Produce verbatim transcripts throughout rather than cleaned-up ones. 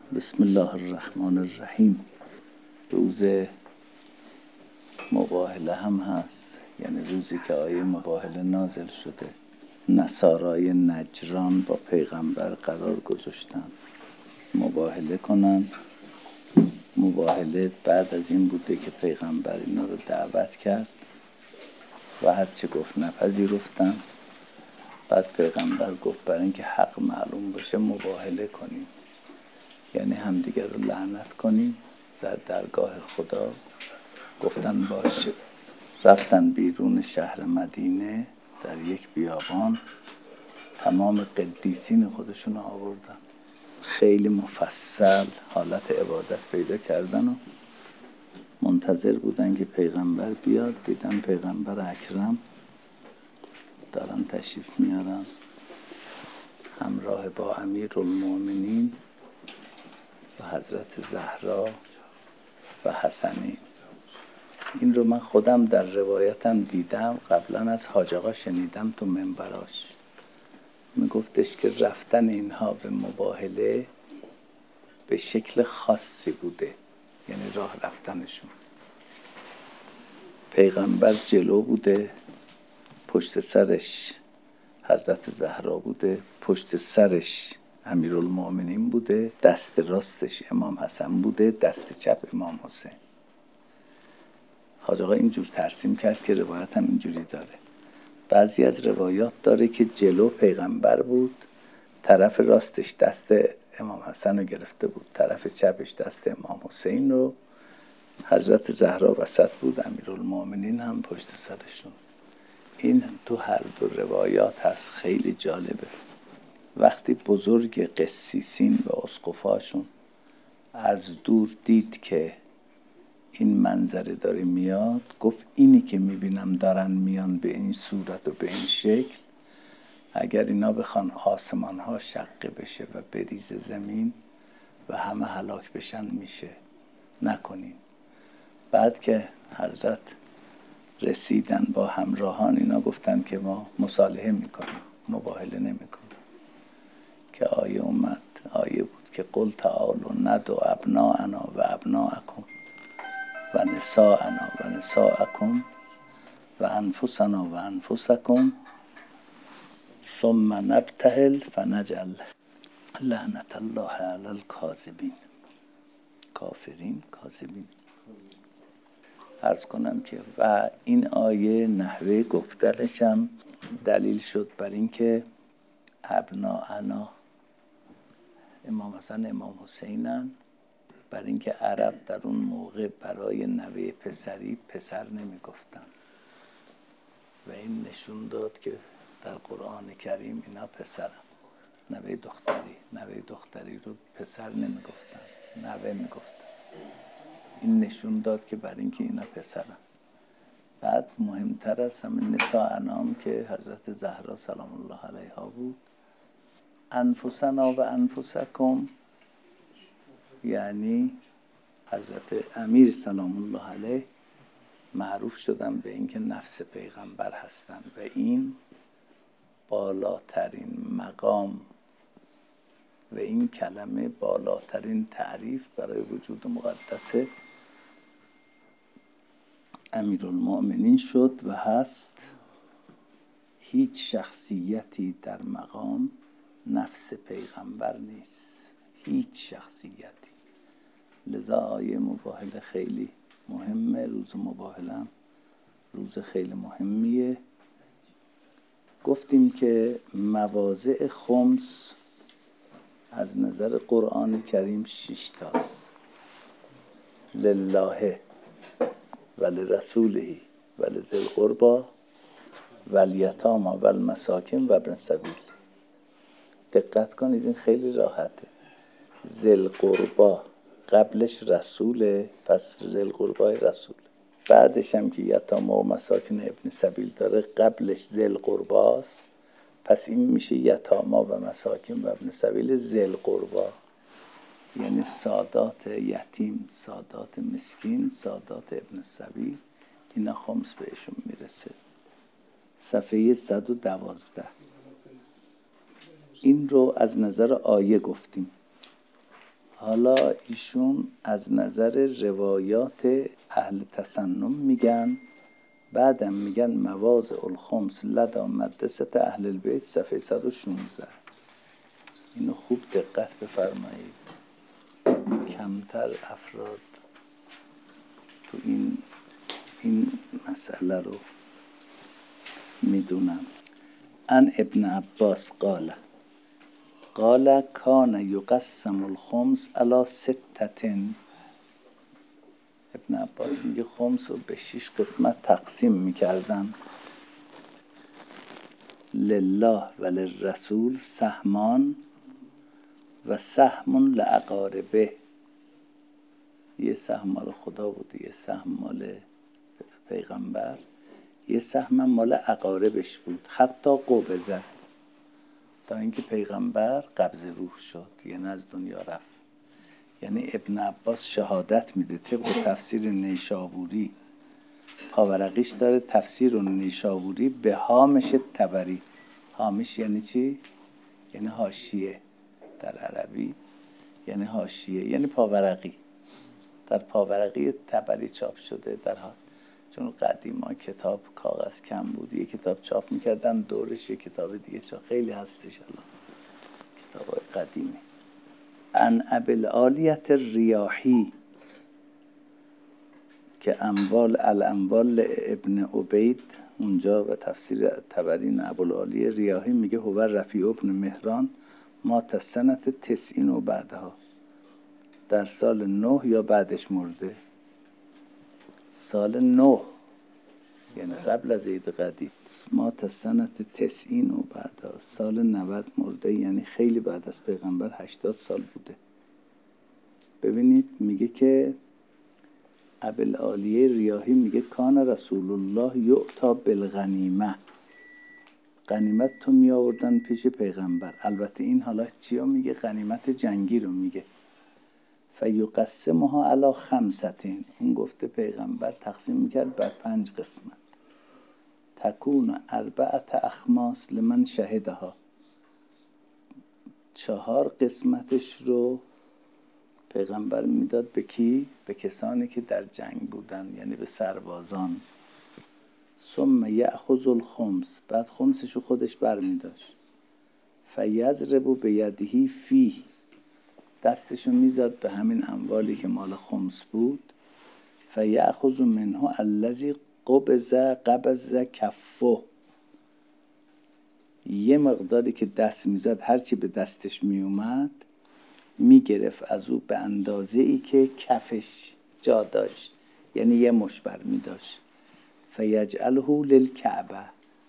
بسم الله الرحمن الرحیم. روز مباهله هم هست، یعنی روزی که آیه مباهله نازل شده. نصارای نجران با پیغمبر قرار گذاشتن مباهله کنن. مباهله بعد از این بوده که پیغمبر اینا رو دعوت کرد و هرچی گفت نپذیرفتن. بعد پیغمبر گفت برای اینکه حق معلوم باشه مباهله کنیم، یعنی همدیگر رو لعنت کنیم در درگاه خدا. گفتن باشه. رفتن بیرون شهر مدینه، در یک بیابان تمام قدیسین خودشون آوردن، خیلی مفصل حالت عبادت پیدا کردن و منتظر بودن که پیغمبر بیاد. دیدن پیغمبر اکرم دارن تشریف میارن همراه با امیرالمومنین و حضرت زهرا و حسنین. این رو من خودم در روایتم دیدم، قبلا از حاج آقا شنیدم تو منبراش. میگفتش که رفتن اینها به مباهله به شکل خاصی بوده، یعنی راه رفتنشون. پیغمبر جلو بوده، پشت سرش حضرت زهرا بوده، پشت سرش امیرالمومنین بوده، دست راستش امام حسن بوده، دست چپ امام حسین. حاج آقا اینجور ترسیم کرد که روایت هم اینجوری داره. بعضی از روایات داره که جلو پیغمبر بود، طرف راستش دست امام حسن رو گرفته بود، طرف چپش دست امام حسین رو، حضرت زهرا وسط بود، امیرالمومنین هم پشت سرشون. این تو هر دو روایات هست. خیلی جالبه. وقتی بزرگ قسیسین و اسقفاشون از دور دید که این منظره داره میاد، گفت اینی که میبینم دارن میان به این صورت و به این شکل، اگر اینا بخوان آسمان ها شقه بشه و بریز زمین و همه هلاک بشن میشه، نکنین. بعد که حضرت رسیدن با همراهان، اینا گفتن که ما مصالحه میکنیم، مباهله نمیکنیم. که آیه اومد، آیه بود که قل تعالوا ندعو ابناءنا و ابناءکم و نساءنا و نساءکم و انفسنا و انفسکم ثم نبتهل فنجعل لعنت الله علی الکاذبین. کافرین کاذبین. عرض کنم که و این آیه نحوه گفتنش هم دلیل شد بر این که ابناءنا امام حسن امام حسینن، بر اینکه عرب در اون موقع برای نوه پسری پسر نمی گفتن و این نشون داد که در قرآن کریم اینا پسرن. نوه دختری نوه دختری رو پسر نمی گفتن، نوه می گفتن. این نشون داد که بر اینکه اینا پسرن. بعد مهمتر از همه نساء انام که حضرت زهرا سلام الله علیها بود. انفسنا و انفسکم، یعنی حضرت امیر سلام الله علیه معروف شدن به اینکه نفس پیغمبر هستن و این بالاترین مقام و این کلمه بالاترین تعریف برای وجود مقدس امیرالمومنین شد و هست. هیچ شخصیتی در مقام نفس پیغمبر نیست، هیچ شخصیتی. لذا آیه مباهله خیلی مهمه. روز مباهله هم روز خیلی مهمیه. گفتیم که مواضع خمس از نظر قرآن کریم شش تاست. لله و لرسوله و لذی القربی و الیتامی و المساکین و ابن السبیل. دقت کنید، این خیلی راحته. ذی القربی قبلش رسوله، پس ذی القربی رسول. بعدش هم که یتامی و مساکین ابن سبیل داره، قبلش ذی القربی است، پس این میشه یتامی و مساکین و ابن سبیل ذی القربی، یعنی سادات یتیم، سادات مسکین، سادات ابن سبیل. اینا خمس بهشون میرسه. صفحه صد و دوازده. این رو از نظر آیه گفتیم. حالا ایشون از نظر روایات اهل تسنن میگن، بعدم میگن مواضع الخمس لدى مدرسة اهل البیت صفحه صد و شانزده. اینو خوب دقت بفرمایید، کمتر افراد تو این این مسئله رو میدونم. ان ابن عباس قال قال کان یقسم الخمس علی ستتن. ابن عباس میگه خمس رو به شش قسمت تقسیم میکردن. لله و للرسول سهمان و سهم لعقاربه. یه سهم مال خدا بود، یه سهم مال پیغمبر، یه سهم مال عقاربش بود. حتی قبضه، تا اینکه پیغمبر قبض روح شد، یعنی از دنیا رفت. یعنی ابن عباس شهادت میده طبق تفسیر نیشابوری، پاورقیش داره تفسیر نیشابوری به هامش طبری. هامش یعنی چی؟ یعنی حاشیه در عربی، یعنی حاشیه، یعنی پاورقی. در پاورقی طبری چاپ شده. در حال چون قدیما کتاب کاغذ کم بود، یه کتاب چاپ میکردن دورش یه کتاب دیگه چاپ، خیلی هستش الان کتابای قدیمی. ان ابوالعالیة الریاحی که اموال الاموال ابن عبید اونجا و تفسیر طبری ابوالعالیة ریاحی میگه هو رفیع ابن مهران مات سنة تسعین و بعدها، در سال نه یا بعدش مرده. سال نه یعنی قبل از عید قدیر. مات سنة تسعین و بعدها، سال نود مرده، یعنی خیلی بعد از پیغمبر، هشتاد سال بوده. ببینید میگه که ابوالعالیة ریاحی میگه کان رسول الله یعطا بالغنیمه، غنیمت تو می آوردن پیش پیغمبر. البته این حالا چی رو میگه؟ غنیمت جنگی رو میگه. فیقسمها علی خمستین، اون گفته پیغمبر تقسیم میکرد بر پنج قسمت. تکون اربعت اخماس لمن شهدها، چهار قسمتش رو پیغمبر میداد به کی؟ به کسانی که در جنگ بودن، یعنی به سربازان. ثم یأخذ الخمس، بعد خمسش رو خودش بر میداشت. فیضرب بیده فیه، دستشو میزد به همین اموالی که مال خمس بود. فیأخذ منه الذی قبض قبض کفه، یه مقداری که دست میزد، هرچی به دستش میومد میگرفت از او به اندازه ای که کفش جا داشت، یعنی یه مش بر میداشت. فیجعله للکعبه،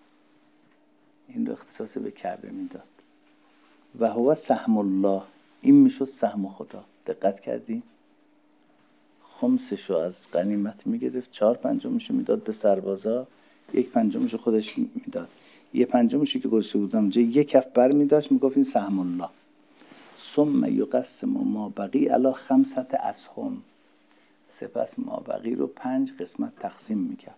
این رو اختصاص به کعبه میداد. و هو سهم الله، این میشد سهم خدا. دقت کردیم؟ خمسشو از غنیمت میگرفت، چهار پنجمشو میداد به سربازا، یک پنجمشو خودش میداد، یه پنجمشو که گذاشته بودم جای یک کف بر میداشت، میگفت این سهم الله. ثم یقسم ما بقی علی خمسة اسهم، سپس ما بقی رو پنج قسمت تقسیم میکرد.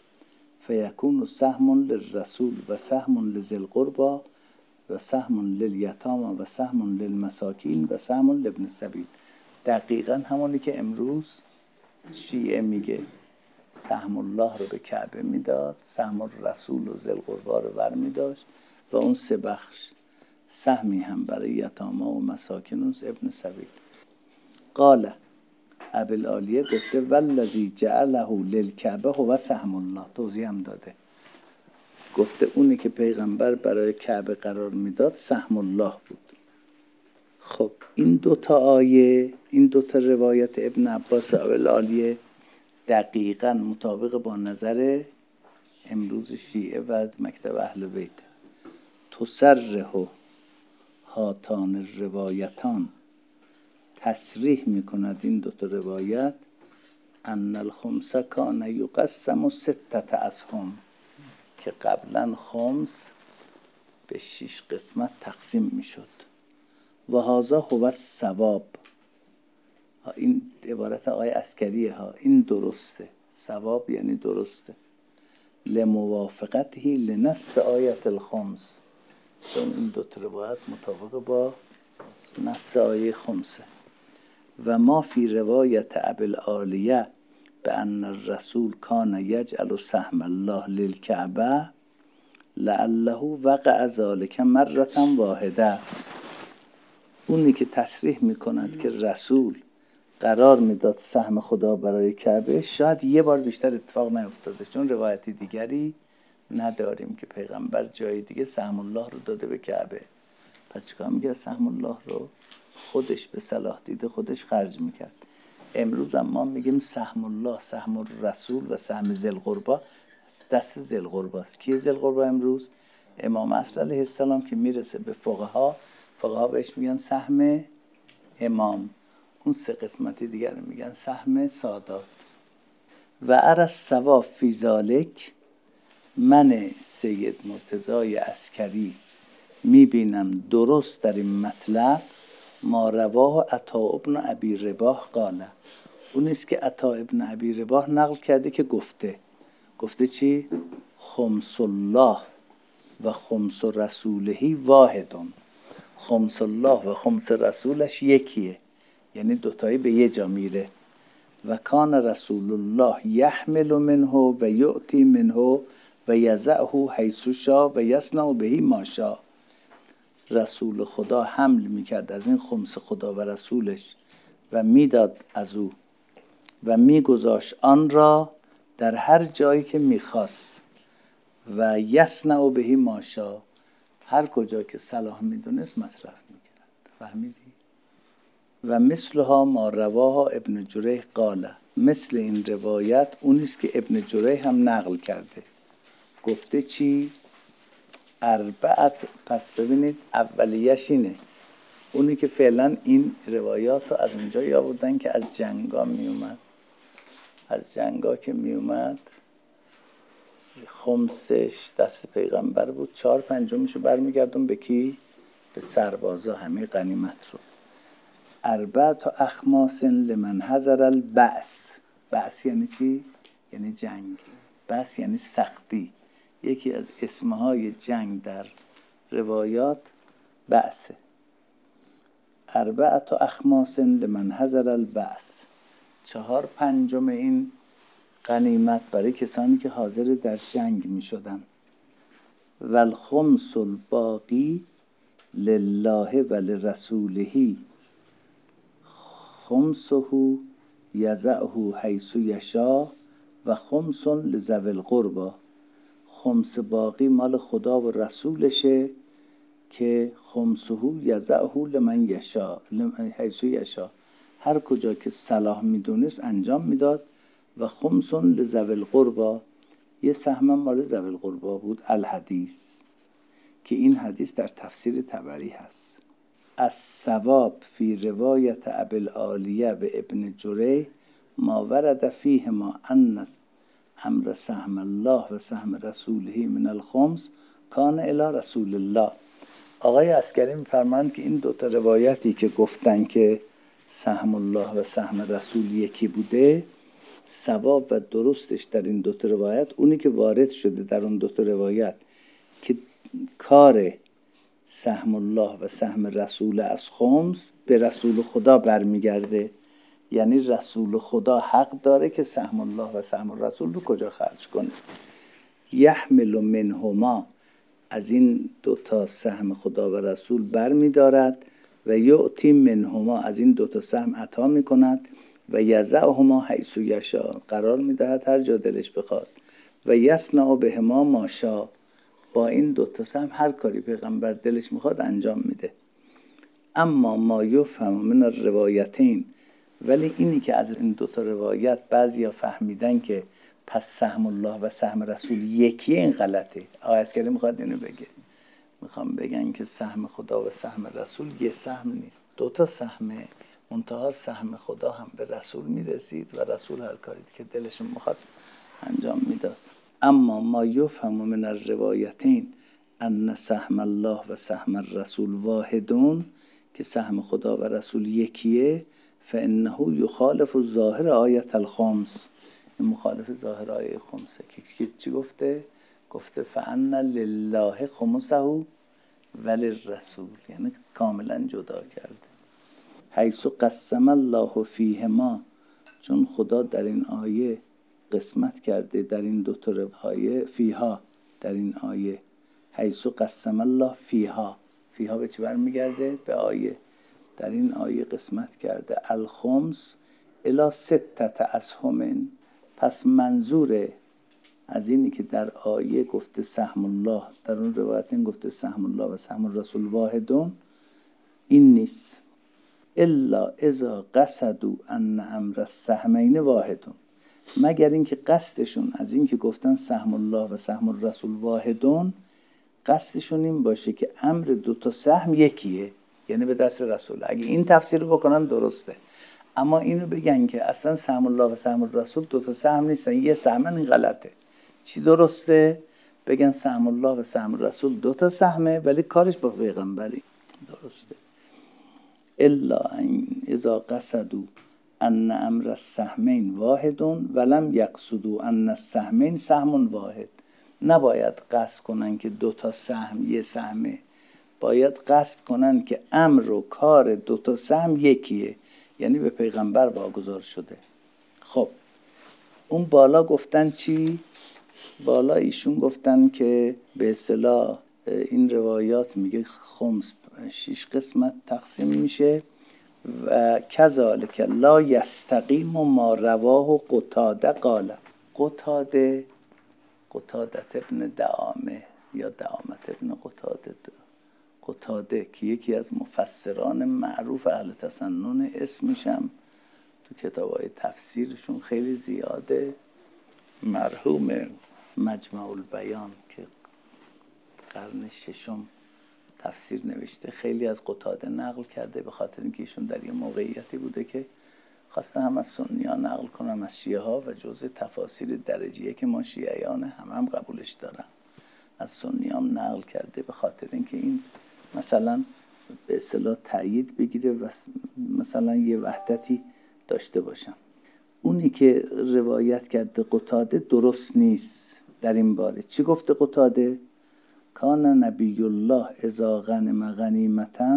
فیکون سهم للرسول و سهم لذی القربى و سهم للیتامى و سهم للمساکین و سهم لابن السبیل. دقیقا همونی که امروز شیعه میگه. سهم الله رو به کعبه میداد، سهم الرسول و ذی القربى رو بر میداشت و اون سه بخش سهمی هم برای یتاما و مساکین و ابن سبیل. قال ابوالعالیه گفته والذی جعله للکعبه هو سهم الله، توضیح هم داده، گفته اونی که پیغمبر برای کعبه قرار میداد سهم الله بود. خب این دوتا آیه، این دوتا روایت ابن عباس و ابوالعالیه دقیقاً مطابق با نظر امروز شیعه و مکتب اهل بیت. تصرح هاتان الروایتان، تصریح میکند این دوتا روایت، ان الخمس کان یقسم ستة اسهم، که قبلا خمس به شش قسمت تقسیم میشد. و هذا هو الصواب، این عبارت آقای عسکریه ها، این درسته. صواب یعنی درسته. لموافقته لنص آیت الخمس، چون این دو روایت مطابق با نص آیه خمسه. و ما فی روایت ابوالعالیه به ان الرسول کان یجعل سهم الله للکعبه لعله وقع ذلک مرة واحده. اونی که تصریح میکند که رسول قرار میداد سهم خدا برای کعبه، شاید یه بار بیشتر اتفاق نیفتاده، چون روایتی دیگری نداریم که پیغمبر جای دیگه سهم الله رو داده به کعبه. پس چیکار میگه؟ سهم الله رو خودش به صلاح دیده خودش خرج میکرد. امروز هم ما میگیم سهم الله، سهم الرسول و سهم ذی القربی دست ذی القربی است. کی ذی القربی امروز؟ امام عصر علیه السلام که میرسه به فقها، فقها بهش میگن سهم امام، اون سه قسمتی دیگر میگن سهم سادات. و اری الصواب فی ذلک، من سید مرتضی عسکری میبینم درست در این مطلب ما رواه عطا ابن ابی رباح قاله، اون است که عطا ابن ابی رباح نقل کرده که گفته گفته چی؟ خمس الله و خمس رسوله واحدون. خمس الله و خمس رسولش یکیه، یعنی دوتایی به یه جا میره. و کان رسول الله یحمل منه و یعطی منه و یضعه حیث شاء و یصنع به ما شاء. رسول خدا حمل میکرد از این خمس خدا و رسولش و میداد از او و میگذاشت آن را در هر جایی که میخواست و یصنع به ما شاء، هر کجا که صلاح میدونست مصرف میکرد. فهمیدی؟ و مثلها ما رواه ابن جریح قاله، مثل این روایت اونیست که ابن جریح هم نقل کرده. گفته چی؟ اربعت. پس ببینید اولیش اینه، اونی که فعلا این روایات رو از اونجایی آوردن که از جنگا می اومد، از جنگا که می اومد خمسش دست پیغمبر بود، چهار پنجمشو برمیگردون به کی؟ به سربازا، همه غنیمت رو. اربعت و اخماس لمن حضر البأس. بأس یعنی چی؟ یعنی جنگ. بأس یعنی سختی. یکی از اسمهای جنگ در روایات بأسه. اربعت و اخماس لمن حضر البأس، چهار پنجم این غنیمت برای کسانی که حاضر در جنگ می شدن. و الخمس الباقی لله و لرسوله خمسه یضعه حیث یشاء و خمس لذوی القربی. خمس باقی مال خدا و رسولشه که خمسه یضعه لمن یشاء حیث یشاء، هر کجا که صلاح میدونست انجام میداد. و خمس لذوی القربی، یه سهم مال ذوی القربی بود. الحدیث، که این حدیث در تفسیر طبری هست. الصواب فی روایت ابوالعالیه و ابن جریح ما ورد فیه ما ان امر سهم الله و سهم رسوله من الخمس کان الی رسول الله. آقای عسکری میفرمایند که این دوتا روایتی که گفتن که سهم الله و سهم رسول یکی بوده، صواب و درستش در این دوتا روایت اونی که وارد شده در اون دوتا روایت که کار سهم الله و سهم رسول از خمس به رسول خدا برمیگرده. یعنی رسول خدا حق داره که سهم الله و سهم رسول رو کجا خرج کنه. یحمل منهما، از این دوتا سهم خدا و رسول برمیدارد. و یعطی منهما، از این دوتا سهم عطا میکند. و یضعهما حیث یشاء، قرار میدهد هر جا دلش بخواد. و یصنع بهما ما شاء، با این دوتا سهم هر کاری پیغمبر دلش میخواد انجام میده. اما ما یفهم من الروایتین، ولی اینی که از این دوتا روایت بعضیا فهمیدن که پس سهم الله و سهم رسول یکیه، این غلطه. آقای عسکری میخواد اینو بگه، میخوام بگن که سهم خدا و سهم رسول یه سهم نیست، دوتا سهمه. منتها سهم خدا هم به رسول میرسید و رسول هر کاری که دلشون میخواست انجام میداد. اما ما یفهم من الروایتین ان سهم الله و سهم الرسول واحدون، که سهم خدا و رسول یکیه، فانه یخالف ظاهر آیت الخمس، این مخالف ظاهر آیه خمسه که چی گفته؟ گفته فان لله خمسه وللرسول، یعنی کاملا جدا کرده. حیث قسم الله فیهما، چون خدا در این آیه قسمت کرده، در این دو تا آیه فیها، در این آیه حیث قسم الله فیها، فیها به چه برمیگرده؟ به آیه. در این آیه قسمت کرده الخمس الی ستت اسهم. پس منظور از اینی که در آیه گفته سهم الله، در اون روایت این گفته سهم الله و سهم الرسول واحدون، این نیست. الا اذا قصدوا ان امر السهمین واحدون، مگر اینکه قصدشون از این که گفتن سهم الله و سهم الرسول واحدون، قصدشون این باشه که امر دو تا سهم یکیه، یعنی به دست رسول. اگه این تفسیر رو بکنن درسته، اما اینو بگن که اصلا سهم الله و سهم الرسول دو تا سهم نیستن، یه سهمن، این غلطه. چی درسته؟ بگن سهم الله و سهم الرسول دو تا سهمه، ولی کارش با پیغمبری درسته. الا اذا قصدوا ان امر السهمین واحدون ولم یقصدوا ان السهمین سهم واحد. نباید قصد کنن که دو تا سهم یه سهمه، باید قصد کنن که امر و کار دو تا سهم یکیه، یعنی به پیغمبر واگذار شده. خب اون بالا گفتن چی؟ بالا ایشون گفتن که به اصطلاح این روایات میگه خمس شش قسمت تقسیم میشه و کذالک لا یستقیم ما رواه قتاده قال. قتاده قتاده ابن دعامه یا دعامت ابن قتاده قتاده که یکی از مفسران معروف اهل تسنن، اسمش هم تو کتاب‌های تفسیرشون خیلی زیاده، مرحوم مجمع البیان که قرن ششم تفسیر نوشته، خیلی از قتاده نقل کرده، به خاطر اینکه ایشون در یه موقعیتی بوده که خواسته هم از سنی‌ها نقل کنم از شیعه ها، و جزء تفاسیر درجیه که ما شیعیان هم هم قبولش دارن، از سنی هم نقل کرده، به خاطر اینکه این مثلا به اصطلاح تأیید بگیره و مثلا یه وحدتی داشته باشن. اونی که روایت کرده قتاده درست نیست در این باره. چی گفته قتاده؟ کان نبی الله اذا غنم غنیمتا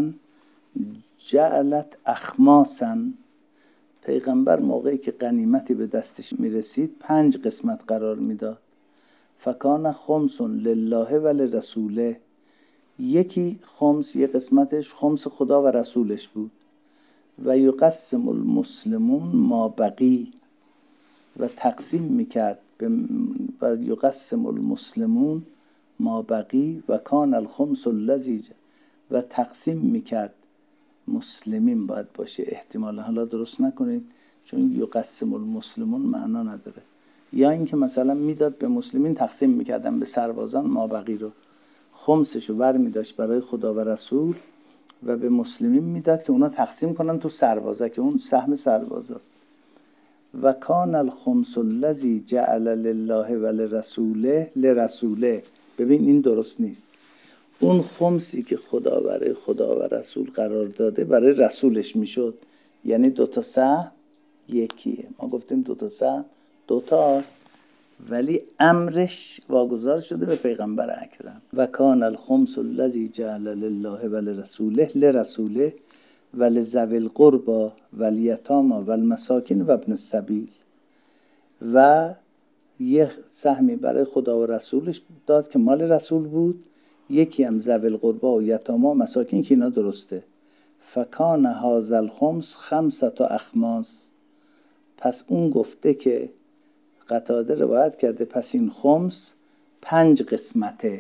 جعلت اخماسا. پیغمبر موقعی که غنیمتی به دستش میرسید پنج قسمت قرار میداد. فکان خمس لله و لرسوله، یکی خمس، یک قسمتش خمس خدا و رسولش بود. و یقسم المسلمون ما بقی، و تقسیم میکرد و یقسم المسلمون ما بقی و کان الخمس الذی، و تقسیم میکرد مسلمین باید باشه احتمالا، حالا درست نکنید چون یقسم المسلمون معنا نداره، یا اینکه مثلا میداد به مسلمین، تقسیم میکردن به سربازان ما بقی رو، خمسشو ور میداشت برای خدا و رسول و به مسلمین میداد که اونا تقسیم کنن تو سربازا، که اون سهم سربازاست. و کان الخمس الذی جعل لله و لرسوله لرسوله. ببین این درست نیست. اون خمسی که خدا برای خدا و رسول قرار داده برای رسولش میشد، یعنی دوتا سهم یکیه. ما گفتیم دوتا سهم دوتاست، ولی امرش واگذار شده به پیغمبر اکرم. و کان الخمس الذی جعل لله و لرسوله لرسوله و لذوی القربى و الیتامی و المساکین و ابن السبیل. و یه سهمی برای خدا و رسولش داد که مال رسول بود، یکی هم ذوی القربى و یتاما و مساکین که اینا درسته. فکان هذا الخمس خمسة اخماس. پس اون گفته که قتاده روایت کرده پس این خمس پنج قسمته،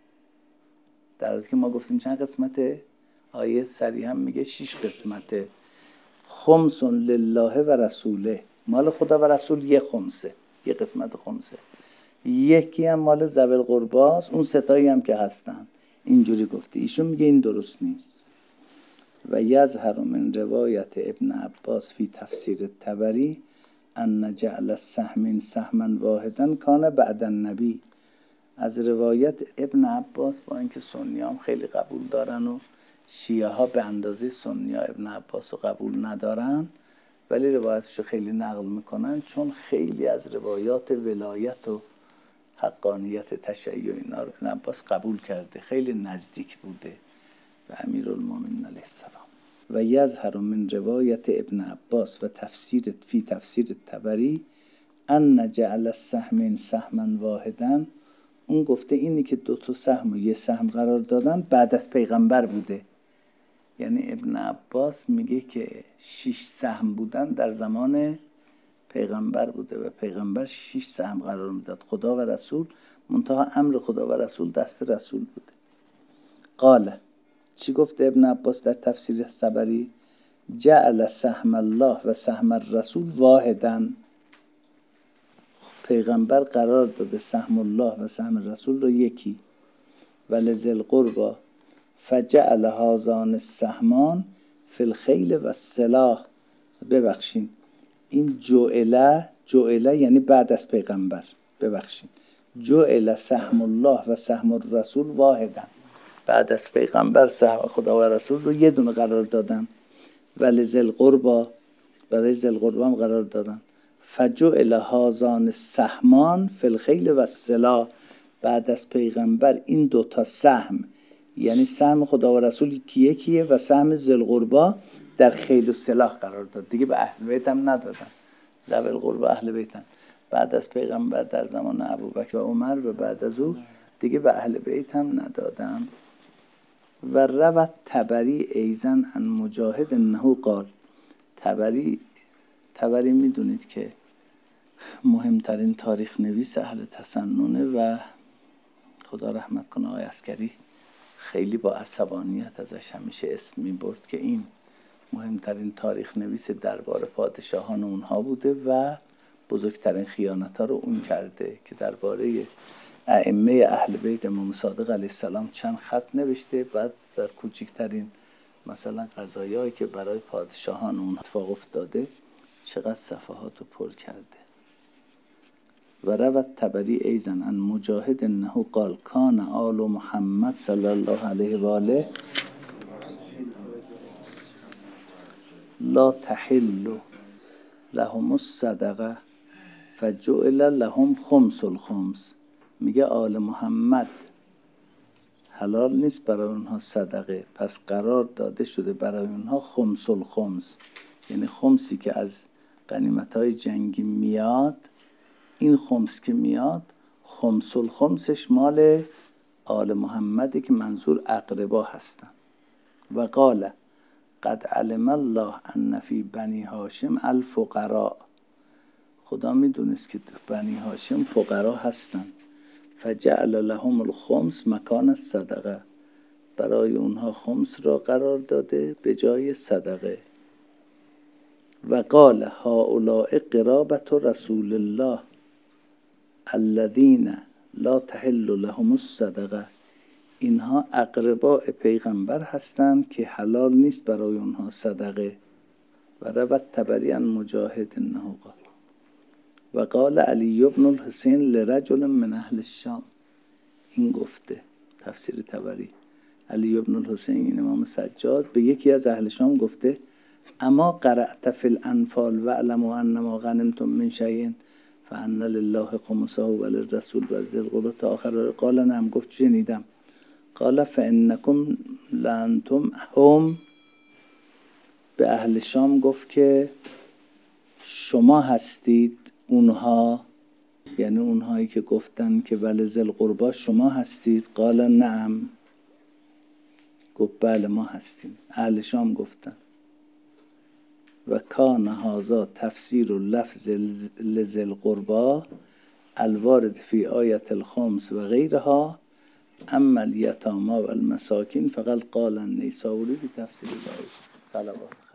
در حالی که ما گفتیم چند قسمته؟ آیه صریحا میگه شش قسمته. خمس لله و رسوله، مال خدا و رسول یه خمسه، یه قسمت خمسه، یکی هم مال ذوی القربی است، اون ستایی هم که هستن. اینجوری گفته. ایشون میگه این درست نیست. و یظهر من روایت ابن عباس فی تفسیر الطبری ان جعل السهمین سهما واحدا کان بعد النبی. از روایت ابن عباس، با اینکه سنی هم خیلی قبول دارن و شیعه ها به اندازه سنی ها ابن عباس رو قبول ندارن، ولی روایتشو خیلی نقل میکنن، چون خیلی از روایات ولایت و حقانیت تشیع اینا رو ابن عباس قبول کرده، خیلی نزدیک بوده به امیرالمومنین علیه السلام. و یظهر من روایت ابن عباس و تفسیر فی تفسیر طبری ان جعل السهمین سهما واحدا، اون گفته اینی که دو تا سهم و یه سهم قرار دادن بعد از پیغمبر بوده. یعنی ابن عباس میگه که شش سهم بودن در زمان پیغمبر بوده و پیغمبر شش سهم قرار میداد، خدا و رسول، منتها امر خدا و رسول دست رسول بوده. قال، چی گفته ابن عباس در تفسیر طبری؟ جعل سهم الله و سهم الرسول واحدا، پیغمبر قرار داده سهم الله و سهم رسول رو یکی. ولذی القربى فجعل هذان السهمان فی الخیل و السلاح. ببخشین این جعله، جعله یعنی بعد از پیغمبر، ببخشین جعل سهم الله و سهم الرسول واحدا، بعد از پیغمبر سهم خدا و رسول رو یه دونه قرار دادن. ولذی القربى، برای ذی القربى هم قرار دادن. فجعل هذان السهمان فی الخیل و السلاح، بعد از پیغمبر این دوتا سهم، یعنی سهم خدا و رسول کیه کیه و سهم ذی القربى در خیل و سلاح قرار داد. دیگه به اهل بیت هم ندادن، ذوی القربى اهل بیتن. بعد از پیغمبر در زمان ابوبکر و عمر و بعد از او دیگه به اهل بیت هم ندادن. و روت طبری ایزن عن مجاهد انه قال، طبری طبری میدونید که مهمترین تاریخ نویس اهل تسننه و خدا رحمت کنه آقای عسکری خیلی با عصبانیت ازش همیشه اسم میبرد که این مهمترین تاریخ نویس دربار پادشاهان اونها بوده و بزرگترین خیانت ها رو اون کرده که درباره ائمه اهل بیت امام صادق علیه السلام چند خط نوشته، بعد در کوچکترین مثلا قضایایی که برای پادشاهان اون اتفاق افتاده چقدر صفحات رو پر کرده. و روت طبری ایزن عن مجاهد انه قال کان آل محمد صلی الله علیه و آله لا تحل لهم الصدقه فجعل لهم خمس الخمس. میگه آل محمد حلال نیست برای اونها صدقه، پس قرار داده شده برای اونها خمس الخمس، یعنی خمسی که از غنیمت‌های جنگی میاد، این خمس که میاد خمس الخمسش مال آل محمدی که منظور اقربا هستن. و قال قد علم الله ان فی بنی هاشم الفقراء، خدا میدونست که بنی هاشم فقرا هستن. فجعل لهم الخمس مکان الصدقه، برای اونها خمس را قرار داده به جای صدقه. و قال هؤلاء قرابة رسول الله الذين لا تحل لهم الصدقه، اینها اقرباء پیغمبر هستند که حلال نیست برای اونها صدقه. و روت طبری عن مجاهد انه قال و قال علی بن الحسین لرجل من اهل الشام، این گفته تفسیر طبری، علی بن الحسین امام سجاد به یکی از اهل شام گفته اما قرأت فی الانفال و علموا انما غنمتم من شیء فان لله خمسه و للرسول و ذی القربى تا آخر. قال نعم، گفت شنیدم. قال فانکم لانتم هم، به اهل شام گفت که شما هستید اونها، یعنی اونهایی که گفتن که بله ذی القربى شما هستید. قال نعم، گفت بله ما هستیم. اهل شام گفتن و کان هذا تفسیر لفظ لذی القربى الوارد فی آیت الخمس و غیرها اما الیتامی و المساکین فقط قال النیسابوری به تفسیر دایش. صلوات